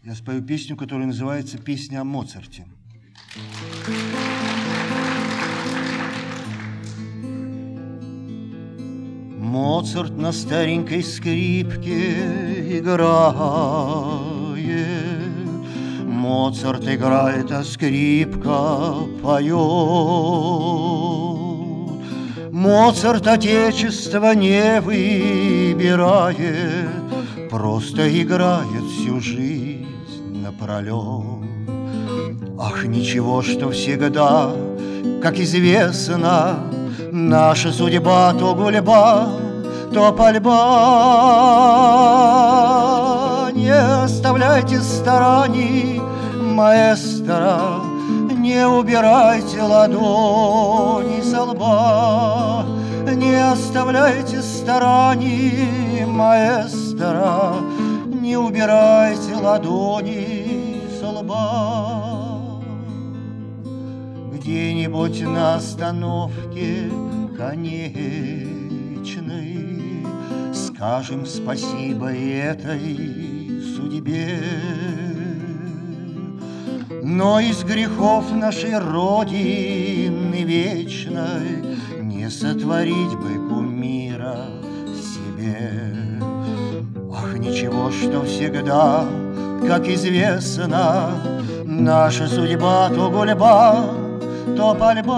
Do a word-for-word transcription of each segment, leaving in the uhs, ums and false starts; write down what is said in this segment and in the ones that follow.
Я спою песню, которая называется «Песня о Моцарте». Моцарт на старенькой скрипке играет. Моцарт играет, а скрипка поет. Моцарт отечество не выбирает, просто играет всю жизнь напролет. Ах, ничего, что всегда, как известно, наша судьба то гульба, то пальба. Не оставляйте стараний, маэстро, не убирайте ладони со лба. Не оставляйте стараний, маэстро, не убирайте ладони со лба. Где-нибудь на остановке конечной скажем спасибо этой судьбе. Но из грехов нашей Родины вечной не сотворить бы кумира себе. Ах, ничего, что всегда, как известно, наша судьба то гульба, то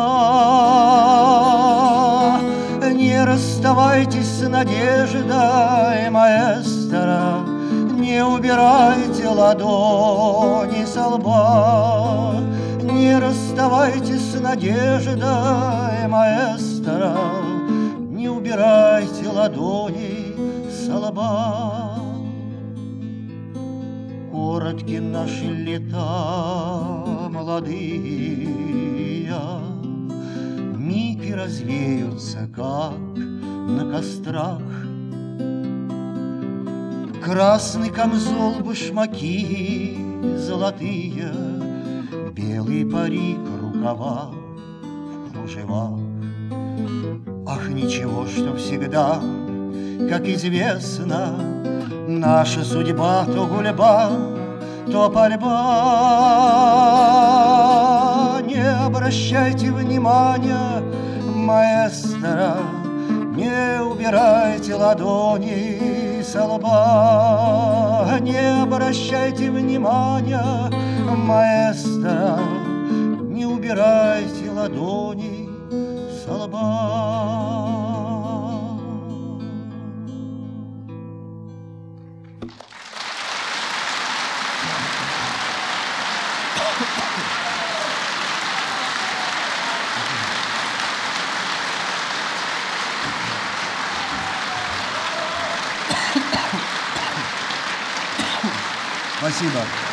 пальба. Не расставайтесь с надеждой, маэстро, не убирайте ладони со лба. Не расставайтесь с надеждой, маэстро, не убирайте ладони со лба. Коротки наши лета молодые, миг и развеются, как на кострах. Красный камзол, башмаки золотые, белый парик, рукава в кружевах. Ах, ничего, что всегда, как известно, наша судьба то гульба, то пальба. Не обращайте внимания, маэстро, не убирайте ладони со лба. Не обращайте внимания, маэстро, не убирайте ладони со лба. Спасибо.